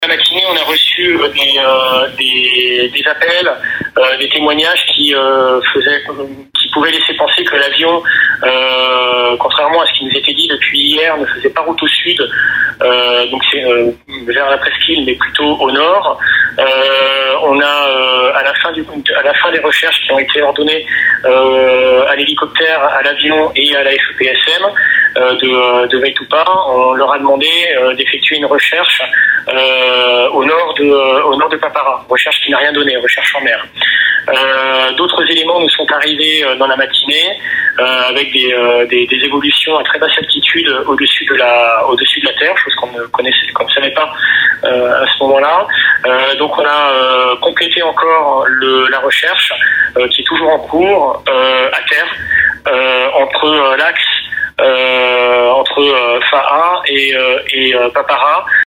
La matinée, on a reçu des appels, des témoignages qui pouvaient laisser penser que l'avion, contrairement à ce qui nous était dit depuis hier, ne faisait pas route au sud, donc c'est vers la presqu'île, mais plutôt au nord. On a à la fin des recherches qui ont été ordonnées à l'hélicoptère, à l'avion et à la FEPSM de Vaitupa, on leur a demandé d'effectuer une recherche au nord de Papara, recherche qui n'a rien donné, recherche en mer. D'autres éléments nous sont arrivés dans la matinée avec des évolutions à très basse altitude au-dessus de la Terre, chose qu'on ne savait pas à ce moment-là. Donc on a complété encore la recherche qui est toujours en cours à terre entre l'axe entre Fa'a et Papara.